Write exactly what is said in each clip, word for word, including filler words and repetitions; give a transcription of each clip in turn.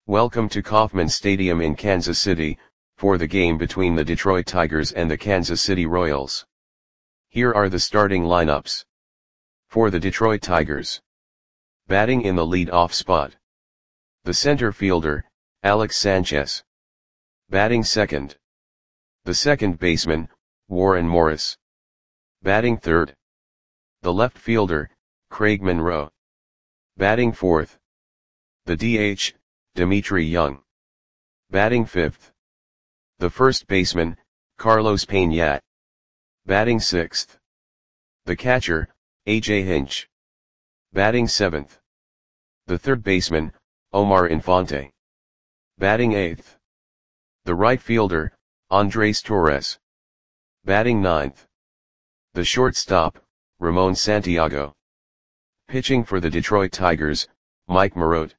Welcome to Kauffman Stadium in Kansas City, for the game between the Detroit Tigers and the Kansas City Royals. Here are the starting lineups. For the Detroit Tigers. Batting in the lead-off spot. The center fielder, Alex Sanchez. Batting second. The second baseman, Warren Morris. Batting third. The left fielder, Craig Monroe. Batting fourth. The D H, Dmitri Young. Batting fifth. The first baseman, Carlos Pena. Batting sixth. The catcher, A J Hinch. Batting seventh. The third baseman, Omar Infante. Batting eighth. The right fielder, Andres Torres. Batting ninth. The shortstop, Ramon Santiago. Pitching for the Detroit Tigers, Mike Marotte.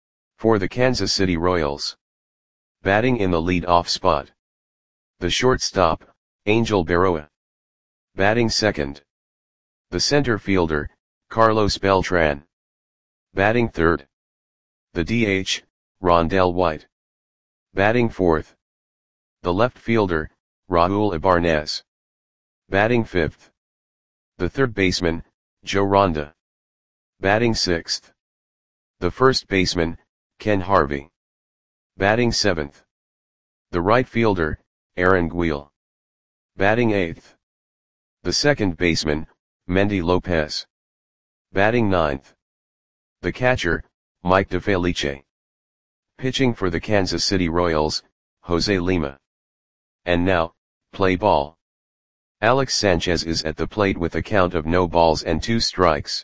For the Kansas City Royals. Batting in the lead-off spot. The shortstop, Angel Berroa. Batting second. The center fielder, Carlos Beltran. Batting third. The D H, Rondell White. Batting fourth. The left fielder, Raul Ibarnez. Batting fifth. The third baseman, Joe Ronda. Batting sixth. The first baseman, Ken Harvey. Batting seventh. The right fielder, Aaron Guil. Batting eighth. The second baseman, Mendy Lopez. Batting ninth. The catcher, Mike DeFelice. Pitching for the Kansas City Royals, Jose Lima. And now, play ball. Alex Sanchez is at the plate with a count of no balls and two strikes.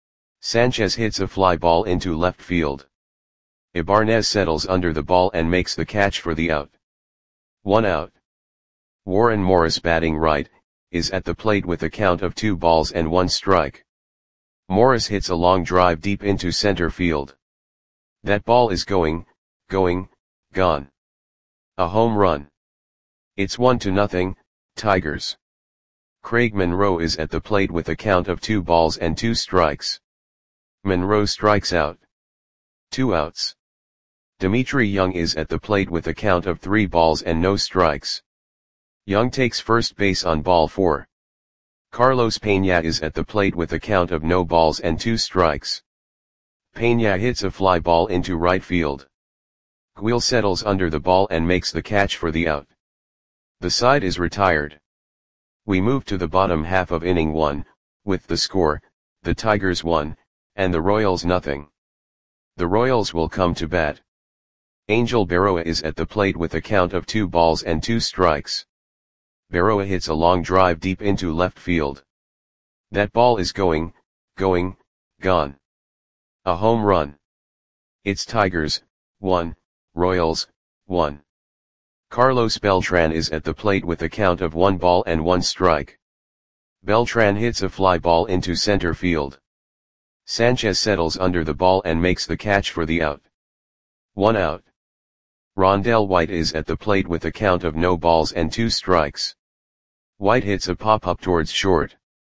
Sanchez hits a fly ball into left field. Ibarnez settles under the ball and makes the catch for the out. One out. Warren Morris, batting right, is at the plate with a count of two balls and one strike. Morris hits a long drive deep into center field. That ball is going, going, gone. A home run. It's one to nothing, Tigers. Craig Monroe is at the plate with a count of two balls and two strikes. Monroe strikes out. Two outs. Dmitri Young is at the plate with a count of three balls and no strikes. Young takes first base on ball four. Carlos Pena is at the plate with a count of no balls and two strikes. Pena hits a fly ball into right field. Guil settles under the ball and makes the catch for the out. The side is retired. We move to the bottom half of inning one, with the score, the Tigers one, and the Royals nothing. The Royals will come to bat. Angel Berroa is at the plate with a count of two balls and two strikes. Berroa hits a long drive deep into left field. That ball is going, going, gone. A home run. It's Tigers, one, Royals, one. Carlos Beltran is at the plate with a count of one ball and one strike. Beltran hits a fly ball into center field. Sanchez settles under the ball and makes the catch for the out. One out. Rondell White is at the plate with a count of no balls and two strikes. White hits a pop-up towards short.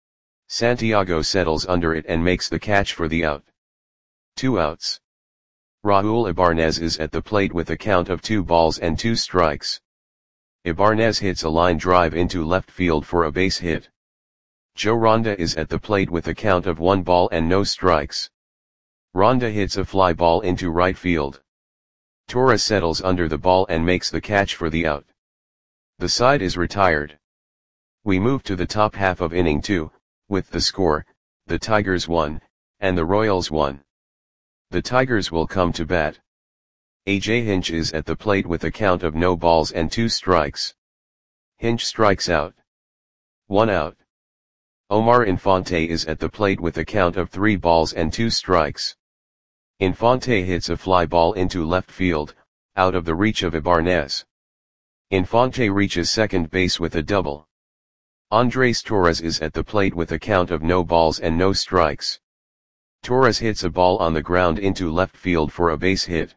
Santiago settles under it and makes the catch for the out. Two outs. Raul Ibarnez is at the plate with a count of two balls and two strikes. Ibarnez hits a line drive into left field for a base hit. Joe Ronda is at the plate with a count of one ball and no strikes. Ronda hits a fly ball into right field. Torres settles under the ball and makes the catch for the out. The side is retired. We move to the top half of inning two, with the score, the Tigers one, and the Royals one. The Tigers will come to bat. A J Hinch is at the plate with a count of no balls and two strikes. Hinch strikes out. One out. Omar Infante is at the plate with a count of three balls and two strikes. Infante hits a fly ball into left field, out of the reach of Ibarnez. Infante reaches second base with a double. Andres Torres is at the plate with a count of no balls and no strikes. Torres hits a ball on the ground into left field for a base hit.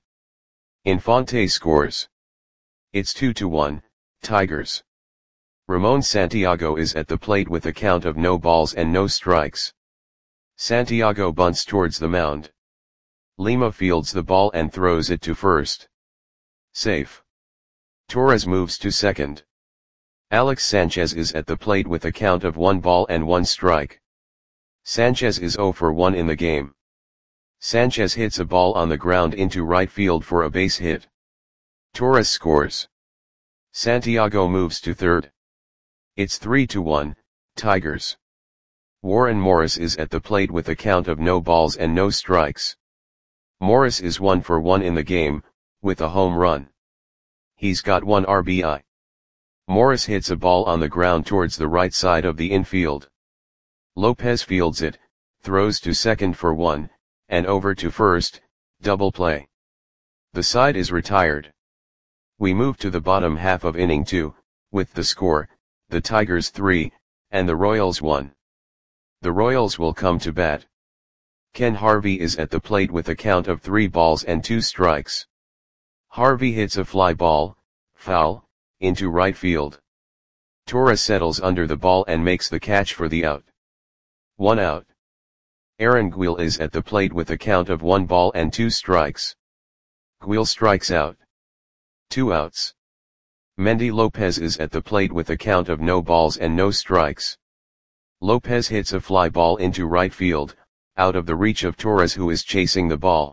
Infante scores. It's two to one, Tigers. Ramon Santiago is at the plate with a count of no balls and no strikes. Santiago bunts towards the mound. Lima fields the ball and throws it to first. Safe. Torres moves to second. Alex Sanchez is at the plate with a count of one ball and one strike. Sanchez is zero for one in the game. Sanchez hits a ball on the ground into right field for a base hit. Torres scores. Santiago moves to third. It's three to one, Tigers. Warren Morris is at the plate with a count of no balls and no strikes. Morris is one for one in the game, with a home run. He's got one R B I. Morris hits a ball on the ground towards the right side of the infield. Lopez fields it, throws to second for one, and over to first, double play. The side is retired. We move to the bottom half of inning two, with the score, the Tigers three, and the Royals one. The Royals will come to bat. Ken Harvey is at the plate with a count of three balls and two strikes. Harvey hits a fly ball, foul, into right field. Torres settles under the ball and makes the catch for the out. One out. Aaron Guil is at the plate with a count of one ball and two strikes. Guil strikes out. Two outs. Mendy Lopez is at the plate with a count of no balls and no strikes. Lopez hits a fly ball into right field, out of the reach of Torres, who is chasing the ball.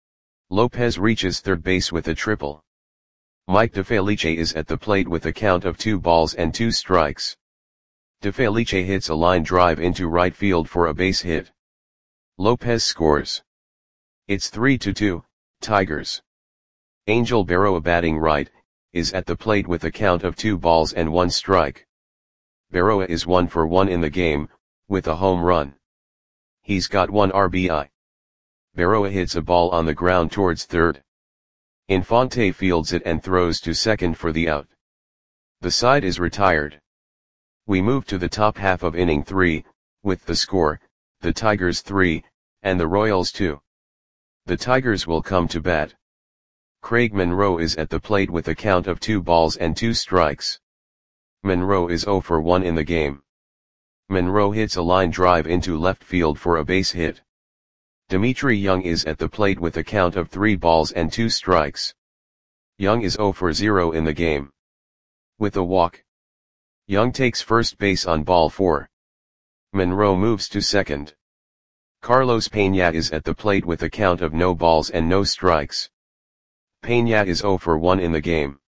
Lopez reaches third base with a triple. Mike DeFelice is at the plate with a count of two balls and two strikes. DeFelice hits a line drive into right field for a base hit. Lopez scores. It's three to two, Tigers. Angel Berroa, batting right, is at the plate with a count of two balls and one strike. Berroa is one for one in the game, with a home run. He's got one R B I. Berroa hits a ball on the ground towards third. Infante fields it and throws to second for the out. The side is retired. We move to the top half of inning three, with the score, the Tigers three, and the Royals two. The Tigers will come to bat. Craig Monroe is at the plate with a count of two balls and two strikes. Monroe is zero for one in the game. Monroe hits a line drive into left field for a base hit. Dimitri Young is at the plate with a count of three balls and two strikes. Young is zero for zero in the game. With a walk. Young takes first base on ball four. Monroe moves to second. Carlos Peña is at the plate with a count of no balls and no strikes. Peña is zero for one in the game.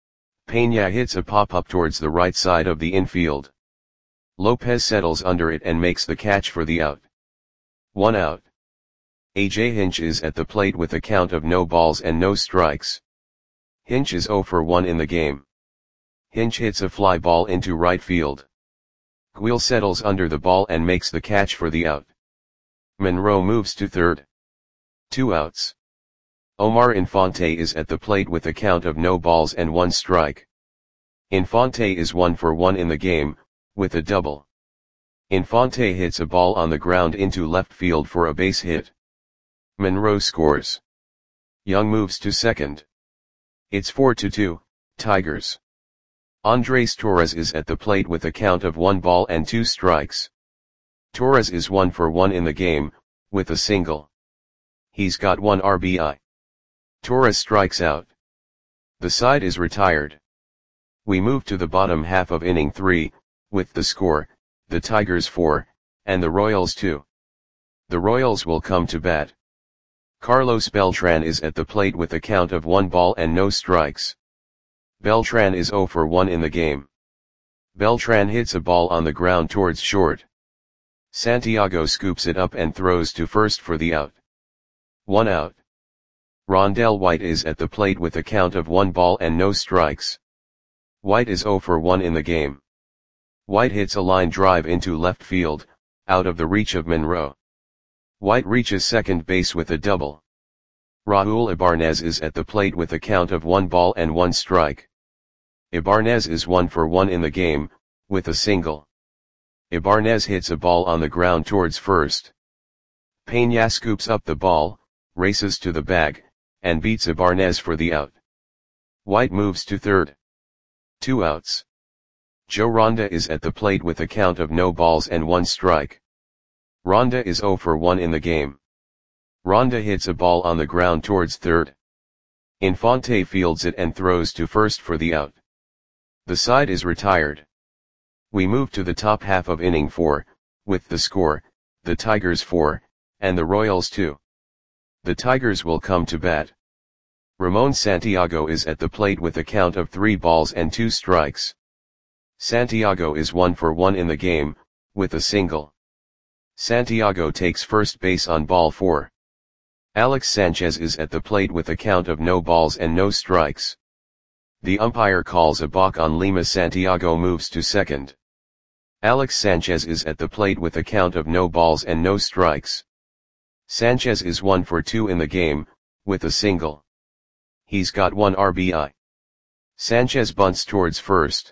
Peña hits a pop-up towards the right side of the infield. Lopez settles under it and makes the catch for the out. One out. A J Hinch is at the plate with a count of no balls and no strikes. Hinch is zero for one in the game. Hinch hits a fly ball into right field. Guil settles under the ball and makes the catch for the out. Monroe moves to third. Two outs. Omar Infante is at the plate with a count of no balls and one strike. Infante is one for one in the game, with a double. Infante hits a ball on the ground into left field for a base hit. Monroe scores. Young moves to second. It's four to two, Tigers. Andres Torres is at the plate with a count of one ball and two strikes. Torres is one for one in the game, with a single. He's got one R B I. Torres strikes out. The side is retired. We move to the bottom half of inning three, with the score, the Tigers four, and the Royals two. The Royals will come to bat. Carlos Beltran is at the plate with a count of one ball and no strikes. Beltran is zero for one in the game. Beltran hits a ball on the ground towards short. Santiago scoops it up and throws to first for the out. One out. Rondell White is at the plate with a count of one ball and no strikes. White is zero for one in the game. White hits a line drive into left field, out of the reach of Monroe. White reaches second base with a double. Raul Ibarnez is at the plate with a count of one ball and one strike. Ibarnez is one for one in the game, with a single. Ibarnez hits a ball on the ground towards first. Peña scoops up the ball, races to the bag, and beats Ibarnez for the out. White moves to third. Two outs. Joe Ronda is at the plate with a count of no balls and one strike. Ronda is zero for one in the game. Ronda hits a ball on the ground towards third. Infante fields it and throws to first for the out. The side is retired. We move to the top half of inning four, with the score, the Tigers four, and the Royals two. The Tigers will come to bat. Ramon Santiago is at the plate with a count of three balls and two strikes. Santiago is one for one in the game, with a single. Santiago takes first base on ball four. Alex Sanchez is at the plate with a count of no balls and no strikes. The umpire calls a balk on Lima. Santiago moves to second. Alex Sanchez is at the plate with a count of no balls and no strikes. Sanchez is one for two in the game, with a single. He's got one R B I. Sanchez bunts towards first.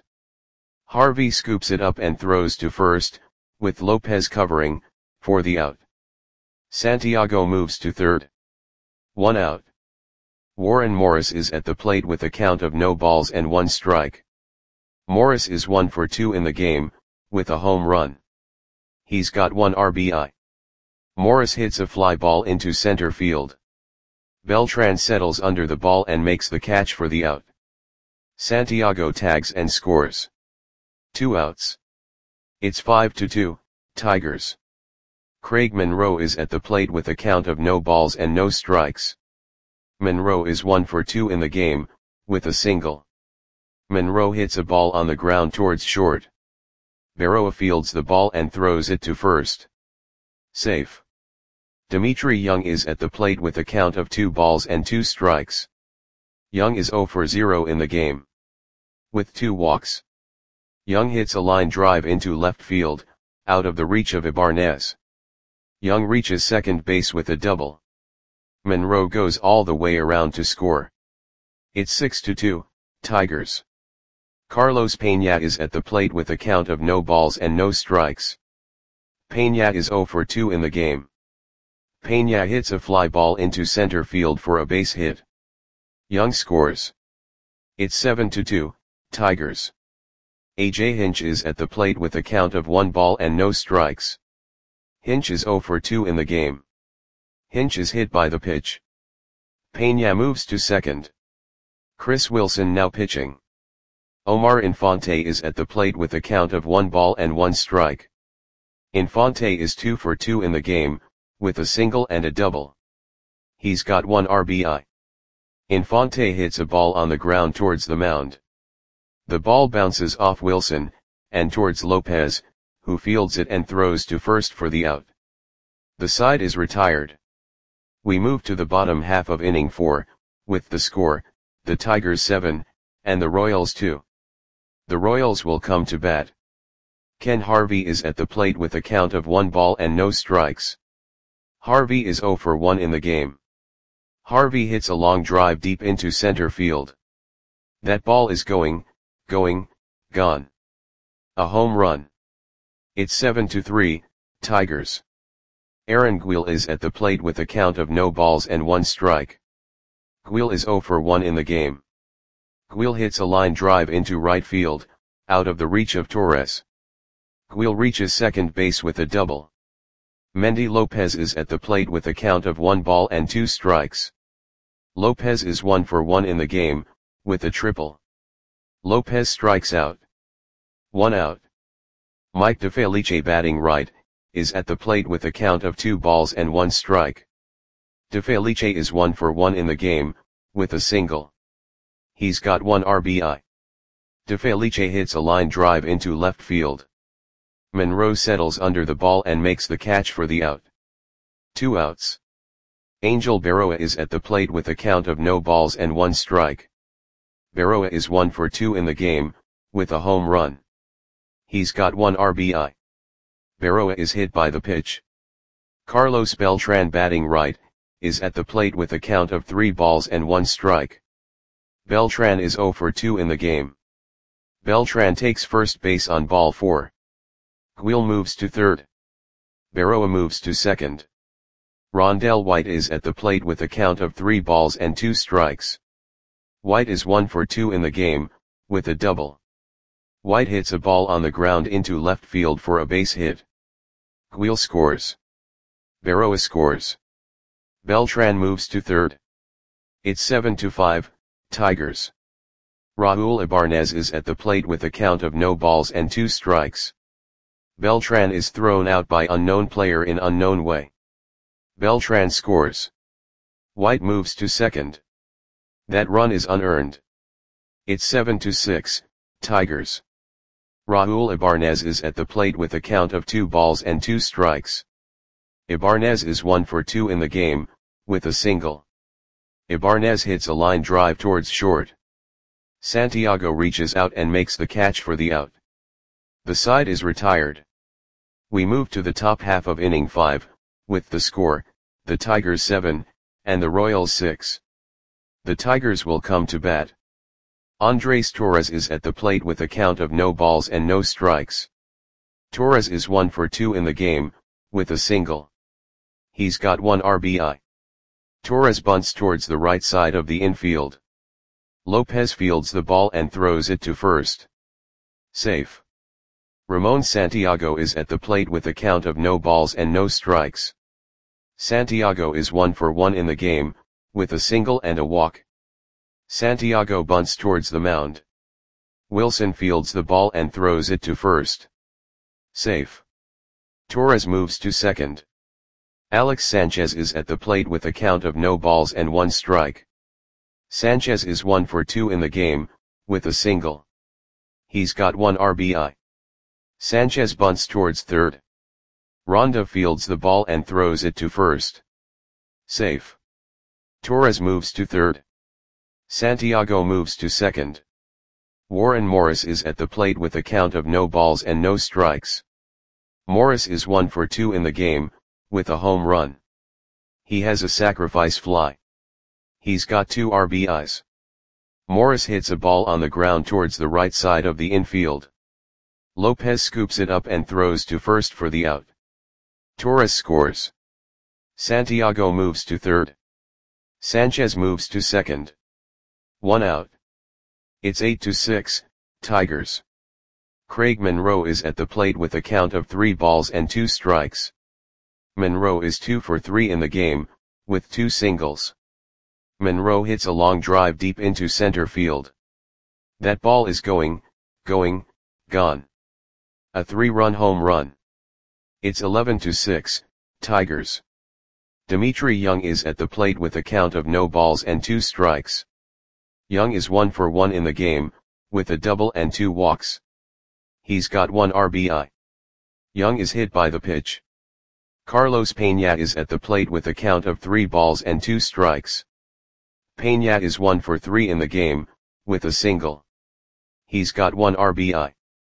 Harvey scoops it up and throws to first, with Lopez covering, for the out. Santiago moves to third. One out. Warren Morris is at the plate with a count of no balls and one strike. Morris is one for two in the game, with a home run. He's got one R B I. Morris hits a fly ball into center field. Beltran settles under the ball and makes the catch for the out. Santiago tags and scores. Two outs. It's five to two, Tigers. Craig Monroe is at the plate with a count of no balls and no strikes. Monroe is one for two in the game, with a single. Monroe hits a ball on the ground towards short. Berroa fields the ball and throws it to first. Safe. Dimitri Young is at the plate with a count of two balls and two strikes. Young is zero for zero in the game. With two walks. Young hits a line drive into left field, out of the reach of Ibanez. Young reaches second base with a double. Monroe goes all the way around to score. It's six to two, Tigers. Carlos Peña is at the plate with a count of no balls and no strikes. Peña is zero for two in the game. Peña hits a fly ball into center field for a base hit. Young scores. It's seven to two, Tigers. A J Hinch is at the plate with a count of one ball and no strikes. Hinch is zero for two in the game. Hinch is hit by the pitch. Peña moves to second. Chris Wilson now pitching. Omar Infante is at the plate with a count of one ball and one strike. Infante is two for two in the game, with a single and a double. He's got one R B I. Infante hits a ball on the ground towards the mound. The ball bounces off Wilson, and towards Lopez, who fields it and throws to first for the out. The side is retired. We move to the bottom half of inning four, with the score, the Tigers seven, and the Royals two. The Royals will come to bat. Ken Harvey is at the plate with a count of one ball and no strikes. Harvey is zero for one in the game. Harvey hits a long drive deep into center field. That ball is going, going, gone. A home run. It's seven to three, Tigers. Aaron Guil is at the plate with a count of no balls and one strike. Guil is zero for one in the game. Guil hits a line drive into right field, out of the reach of Torres. Guil reaches second base with a double. Mendy Lopez is at the plate with a count of one ball and two strikes. Lopez is one for one in the game, with a triple. Lopez strikes out. One out. Mike DeFelice batting right, is at the plate with a count of two balls and one strike. DeFelice is one for one in the game, with a single. He's got one R B I. DeFelice hits a line drive into left field. Monroe settles under the ball and makes the catch for the out. Two outs. Angel Berroa is at the plate with a count of no balls and one strike. Berroa is one for two in the game, with a home run. He's got one R B I. Berroa is hit by the pitch. Carlos Beltran batting right, is at the plate with a count of three balls and one strike. Beltran is zero for two in the game. Beltran takes first base on ball four. Guil moves to third. Berroa moves to second. Rondell White is at the plate with a count of three balls and two strikes. White is one for two in the game, with a double. White hits a ball on the ground into left field for a base hit. Guil scores. Berroa scores. Beltran moves to third. It's seven to five, Tigers. Raul Ibanez is at the plate with a count of no balls and two strikes. Beltran is thrown out by unknown player in unknown way. Beltran scores. White moves to second. That run is unearned. It's seven to six, Tigers. Raul Ibanez is at the plate with a count of two balls and two strikes. Ibanez is one for two in the game, with a single. Ibanez hits a line drive towards short. Santiago reaches out and makes the catch for the out. The side is retired. We move to the top half of inning five, with the score, the Tigers seven, and the Royals six. The Tigers will come to bat. Andres Torres is at the plate with a count of no balls and no strikes. Torres is one for two in the game, with a single. He's got one R B I. Torres bunts towards the right side of the infield. Lopez fields the ball and throws it to first. Safe. Ramon Santiago is at the plate with a count of no balls and no strikes. Santiago is one for one in the game, with a single and a walk. Santiago bunts towards the mound. Wilson fields the ball and throws it to first. Safe. Torres moves to second. Alex Sanchez is at the plate with a count of no balls and one strike. Sanchez is one for two in the game, with a single. He's got one R B I. Sanchez bunts towards third. Ronda fields the ball and throws it to first. Safe. Torres moves to third. Santiago moves to second. Warren Morris is at the plate with a count of no balls and no strikes. Morris is one for two in the game, with a home run. He has a sacrifice fly. He's got two R B Is. Morris hits a ball on the ground towards the right side of the infield. Lopez scoops it up and throws to first for the out. Torres scores. Santiago moves to third. Sanchez moves to second. One out. It's eight to six, Tigers. Craig Monroe is at the plate with a count of three balls and two strikes. Monroe is two for three in the game, with two singles. Monroe hits a long drive deep into center field. That ball is going, going, gone. A three-run home run. It's eleven to six, Tigers. Dimitri Young is at the plate with a count of no balls and two strikes. Young is one for one in the game, with a double and two walks. He's got one R B I. Young is hit by the pitch. Carlos Peña is at the plate with a count of three balls and two strikes. Peña is one for three in the game, with a single. He's got one R B I.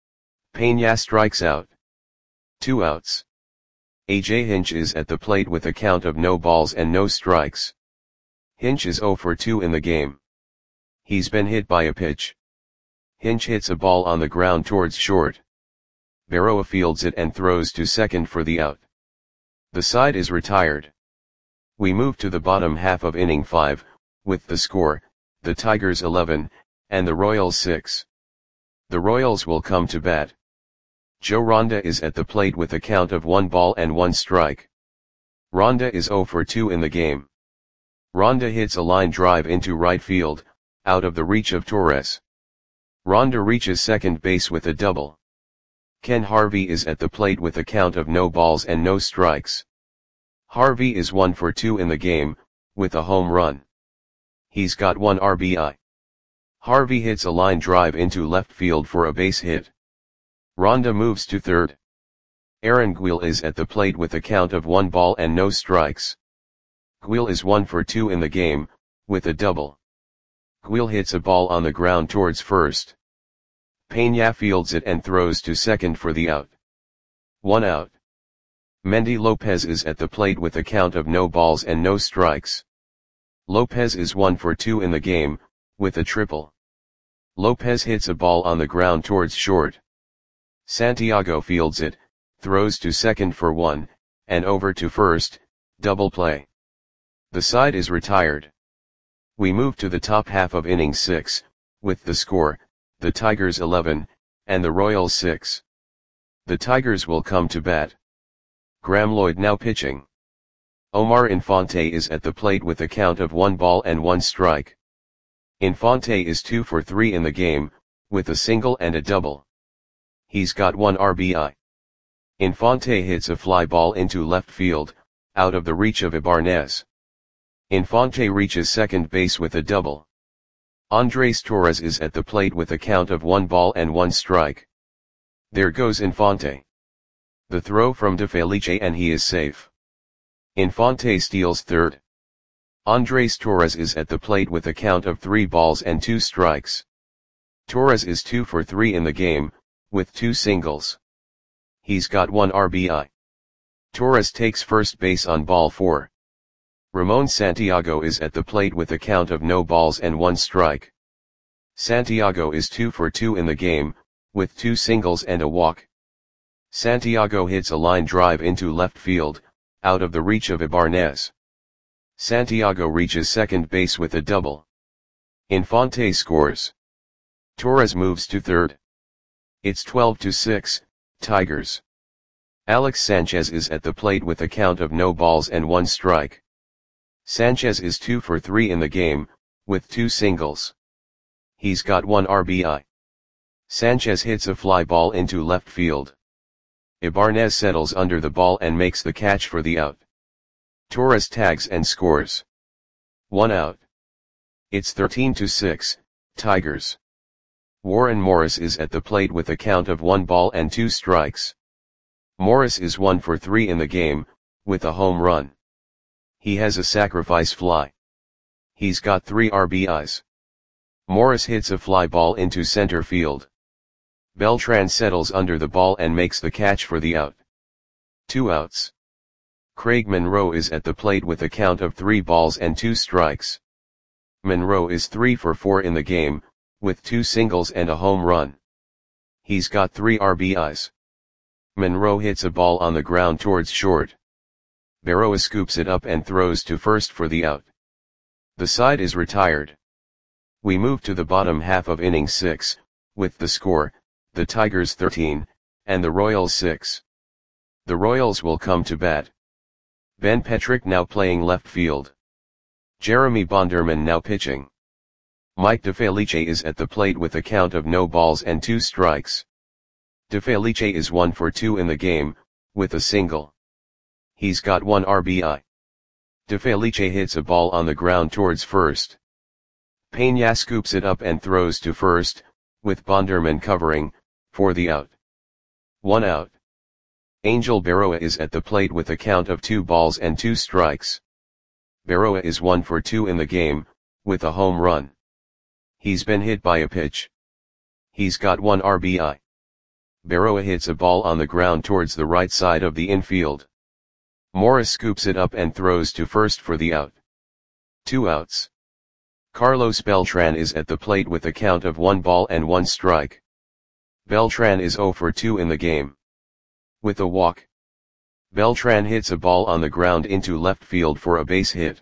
Peña strikes out. Two outs. A J Hinch is at the plate with a count of no balls and no strikes. Hinch is zero for two in the game. He's been hit by a pitch. Hinch hits a ball on the ground towards short. Berroa fields it and throws to second for the out. The side is retired. We move to the bottom half of inning five, with the score, the Tigers eleven, and the Royals six. The Royals will come to bat. Joe Ronda is at the plate with a count of one ball and one strike. Ronda is zero for two in the game. Ronda hits a line drive into right field, out of the reach of Torres. Ronda reaches second base with a double. Ken Harvey is at the plate with a count of no balls and no strikes. Harvey is one for two in the game, with a home run. He's got one R B I. Harvey hits a line drive into left field for a base hit. Ronda moves to third. Aaron Guil is at the plate with a count of one ball and no strikes. Guil is one for two in the game, with a double. Guil hits a ball on the ground towards first. Peña fields it and throws to second for the out. One out. Mendy Lopez is at the plate with a count of no balls and no strikes. Lopez is one for two in the game, with a triple. Lopez hits a ball on the ground towards short. Santiago fields it, throws to second for one, and over to first, double play. The side is retired. We move to the top half of inning six, with the score, the Tigers eleven, and the Royals six. The Tigers will come to bat. Graham Lloyd now pitching. Omar Infante is at the plate with a count of one ball and one strike. Infante is two for three in the game, with a single and a double. He's got one R B I. Infante hits a fly ball into left field, out of the reach of Ibanez. Infante reaches second base with a double. Andres Torres is at the plate with a count of one ball and one strike. There goes Infante. The throw from De Felice and he is safe. Infante steals third. Andres Torres is at the plate with a count of three balls and two strikes. Torres is two for three in the game, with two singles. He's got one R B I. Torres takes first base on ball four. Ramon Santiago is at the plate with a count of no balls and one strike. Santiago is two for two in the game, with two singles and a walk. Santiago hits a line drive into left field, out of the reach of Ibanez. Santiago reaches second base with a double. Infante scores. Torres moves to third. It's twelve to six, Tigers. Alex Sanchez is at the plate with a count of no balls and one strike. Sanchez is two for three in the game, with two singles. He's got one R B I. Sanchez hits a fly ball into left field. Ibanez settles under the ball and makes the catch for the out. Torres tags and scores. One out. It's thirteen to six, Tigers. Warren Morris is at the plate with a count of one ball and two strikes. Morris is one for three in the game, with a home run. He has a sacrifice fly. He's got three R B Is. Morris hits a fly ball into center field. Beltran settles under the ball and makes the catch for the out. Two outs. Craig Monroe is at the plate with a count of three balls and two strikes. Monroe is three for four in the game, with two singles and a home run. He's got three R B Is. Monroe hits a ball on the ground towards short. Berroa scoops it up and throws to first for the out. The side is retired. We move to the bottom half of inning six, with the score, the Tigers thirteen, and the Royals six. The Royals will come to bat. Ben Petrick now playing left field. Jeremy Bonderman now pitching. Mike DeFelice is at the plate with a count of no balls and two strikes. DeFelice is one for two in the game, with a single. He's got one R B I. DeFelice hits a ball on the ground towards first. Peña scoops it up and throws to first, with Bonderman covering, for the out. One out. Angel Berroa is at the plate with a count of two balls and two strikes. Berroa is one for two in the game, with a home run. He's been hit by a pitch. He's got one R B I. Berroa hits a ball on the ground towards the right side of the infield. Morris scoops it up and throws to first for the out. Two outs. Carlos Beltran is at the plate with a count of one ball and one strike. Beltran is zero for two in the game. With a walk. Beltran hits a ball on the ground into left field for a base hit.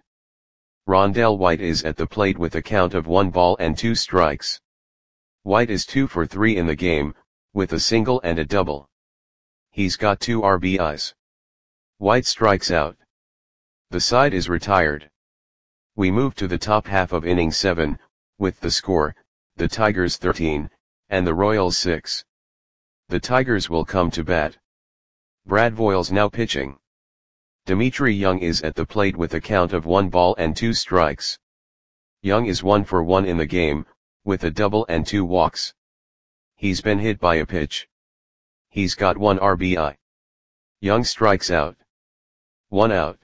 Rondell White is at the plate with a count of one ball and two strikes. White is two for three in the game, with a single and a double. He's got two R B Is. White strikes out. The side is retired. We move to the top half of inning seven, with the score, the Tigers thirteen, and the Royals six. The Tigers will come to bat. Brad Voiles now pitching. Dimitri Young is at the plate with a count of one ball and two strikes. Young is one for one in the game, with a double and two walks. He's been hit by a pitch. He's got one R B I. Young strikes out. One out.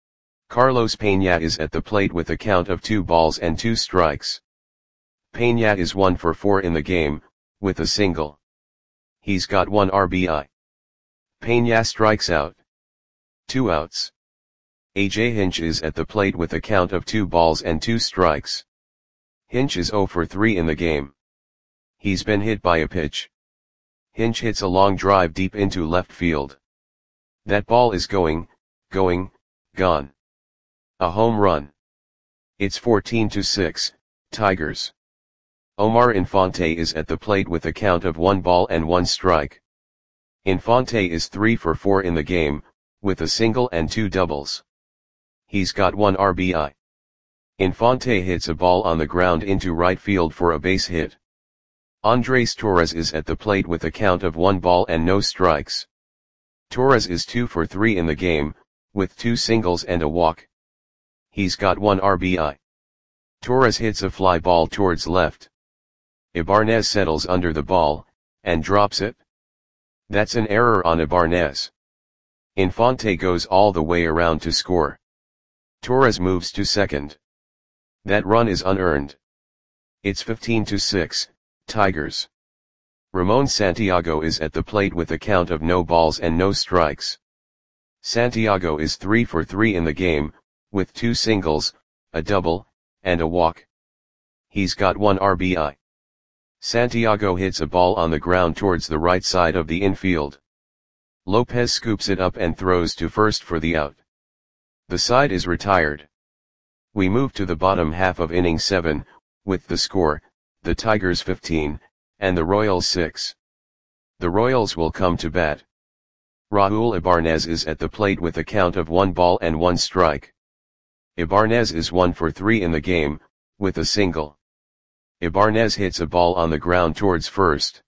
Carlos Peña is at the plate with a count of two balls and two strikes. Peña is one for four in the game, with a single. He's got one R B I. Peña strikes out. Two outs. A J Hinch is at the plate with a count of two balls and two strikes. Hinch is zero for three in the game. He's been hit by a pitch. Hinch hits a long drive deep into left field. That ball is going, going, gone. A home run. It's fourteen to six, Tigers. Omar Infante is at the plate with a count of one ball and one strike. Infante is three for four in the game, with a single and two doubles. He's got one R B I. Infante hits a ball on the ground into right field for a base hit. Andres Torres is at the plate with a count of one ball and no strikes. Torres is two for three in the game, with two singles and a walk. He's got one R B I. Torres hits a fly ball towards left. Ibanez settles under the ball, and drops it. That's an error on Ibanez. Infante goes all the way around to score. Torres moves to second. That run is unearned. It's fifteen to six, Tigers. Ramon Santiago is at the plate with a count of no balls and no strikes. Santiago is three for three in the game, with two singles, a double, and a walk. He's got one R B I. Santiago hits a ball on the ground towards the right side of the infield. Lopez scoops it up and throws to first for the out. The side is retired. We move to the bottom half of inning seven, with the score, the Tigers fifteen, and the Royals six. The Royals will come to bat. Raul Ibanez is at the plate with a count of one ball and one strike. Ibanez is one for three in the game, with a single. Ibanez hits a ball on the ground towards first.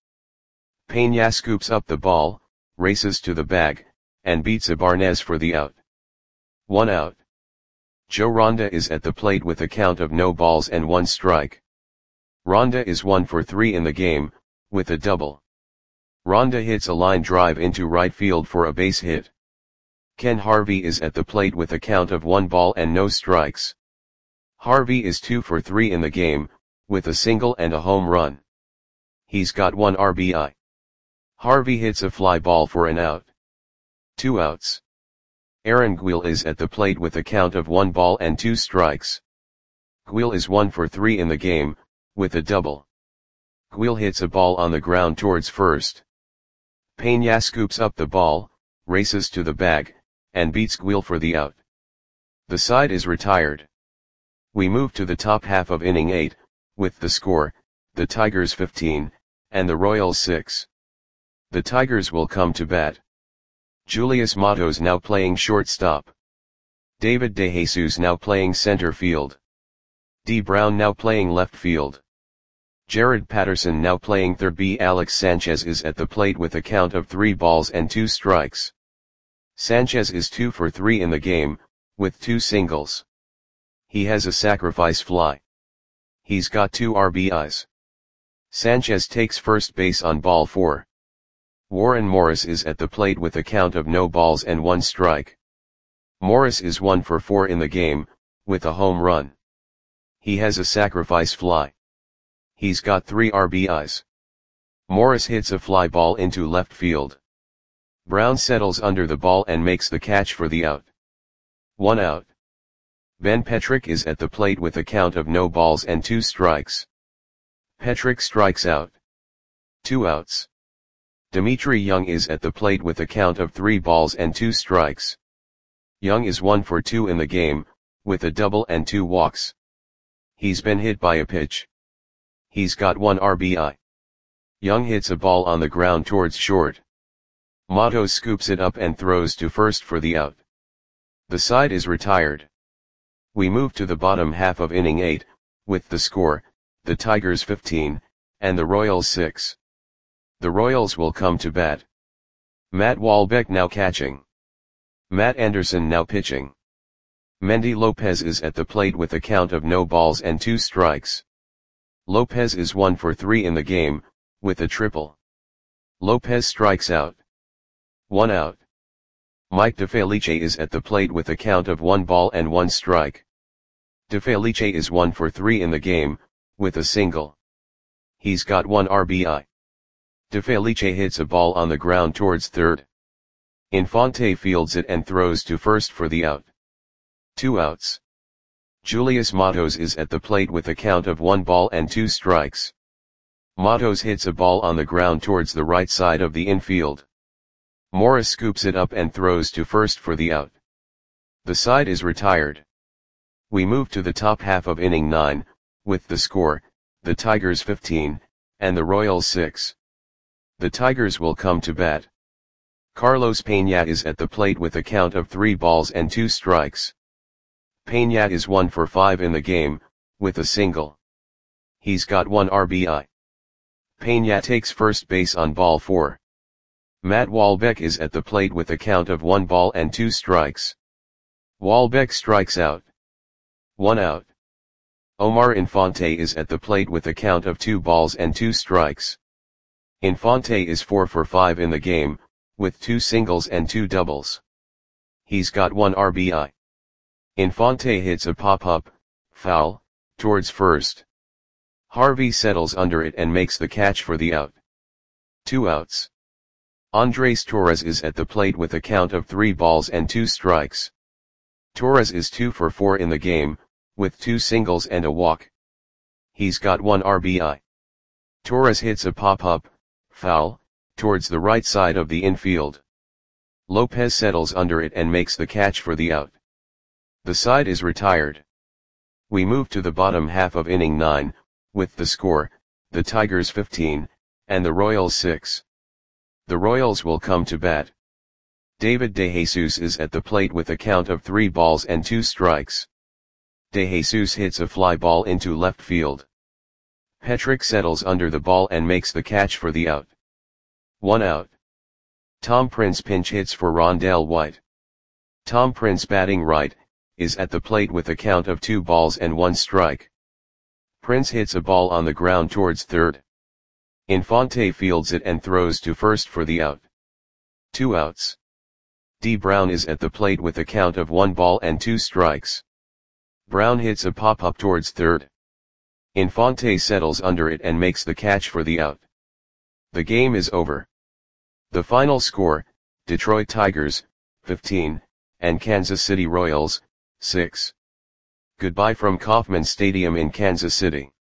Peña scoops up the ball, races to the bag, and beats Ibanez for the out. One out. Joe Ronda is at the plate with a count of no balls and one strike. Ronda is one for three in the game, with a double. Ronda hits a line drive into right field for a base hit. Ken Harvey is at the plate with a count of one ball and no strikes. Harvey is two for three in the game, with a single and a home run. He's got one R B I. Harvey hits a fly ball for an out. Two outs. Aaron Guil is at the plate with a count of one ball and two strikes. Guil is one for three in the game, with a double. Guil hits a ball on the ground towards first. Peña scoops up the ball, races to the bag, and beats Guil for the out. The side is retired. We move to the top half of inning eight, with the score, the Tigers fifteen, and the Royals six. The Tigers will come to bat. Julius Matos now playing shortstop. David DeJesus now playing center field. D. Brown now playing left field. Jared Patterson now playing third. B. Alex Sanchez is at the plate with a count of three balls and two strikes. Sanchez is two for three in the game, with two singles. He has a sacrifice fly. He's got two R B Is. Sanchez takes first base on ball four. Warren Morris is at the plate with a count of no balls and one strike. Morris is one for four in the game, with a home run. He has a sacrifice fly. He's got three R B Is. Morris hits a fly ball into left field. Brown settles under the ball and makes the catch for the out. One out. Ben Petrick is at the plate with a count of no balls and two strikes. Petrick strikes out. Two outs. Dimitri Young is at the plate with a count of three balls and two strikes. Young is one for two in the game, with a double and two walks. He's been hit by a pitch. He's got one R B I. Young hits a ball on the ground towards short. Matos scoops it up and throws to first for the out. The side is retired. We move to the bottom half of inning eight, with the score, the Tigers fifteen, and the Royals six. The Royals will come to bat. Matt Walbeck now catching. Matt Anderson now pitching. Mendy Lopez is at the plate with a count of no balls and two strikes. Lopez is one for three in the game, with a triple. Lopez strikes out. One out. Mike DeFelice is at the plate with a count of one ball and one strike. DeFelice is one for three in the game, with a single. He's got one R B I. DeFelice hits a ball on the ground towards third. Infante fields it and throws to first for the out. Two outs. Julius Matos is at the plate with a count of one ball and two strikes. Matos hits a ball on the ground towards the right side of the infield. Morris scoops it up and throws to first for the out. The side is retired. We move to the top half of inning nine, with the score, the Tigers fifteen, and the Royals six. The Tigers will come to bat. Carlos Peña is at the plate with a count of three balls and two strikes. Pena is one for five in the game, with a single. He's got one R B I. Pena takes first base on ball four. Matt Walbeck is at the plate with a count of one ball and two strikes. Walbeck strikes out. One out. Omar Infante is at the plate with a count of two balls and two strikes. Infante is four for five in the game, with two singles and two doubles. He's got one R B I. Infante hits a pop-up, foul, towards first. Harvey settles under it and makes the catch for the out. Two outs. Andres Torres is at the plate with a count of three balls and two strikes. Torres is two for four in the game, with two singles and a walk. He's got one R B I. Torres hits a pop-up, foul, towards the right side of the infield. Lopez settles under it and makes the catch for the out. The side is retired. We move to the bottom half of inning nine, with the score, the Tigers fifteen, and the Royals six. The Royals will come to bat. David DeJesus is at the plate with a count of three balls and two strikes. DeJesus hits a fly ball into left field. Petrick settles under the ball and makes the catch for the out. One out. Tom Prince pinch hits for Rondell White. Tom Prince, batting right, is at the plate with a count of two balls and one strike. Prince hits a ball on the ground towards third. Infante fields it and throws to first for the out. Two outs. D. Brown is at the plate with a count of one ball and two strikes. Brown hits a pop-up towards third. Infante settles under it and makes the catch for the out. The game is over. The final score, Detroit Tigers, fifteen, and Kansas City Royals, six. Goodbye from Kauffman Stadium in Kansas City.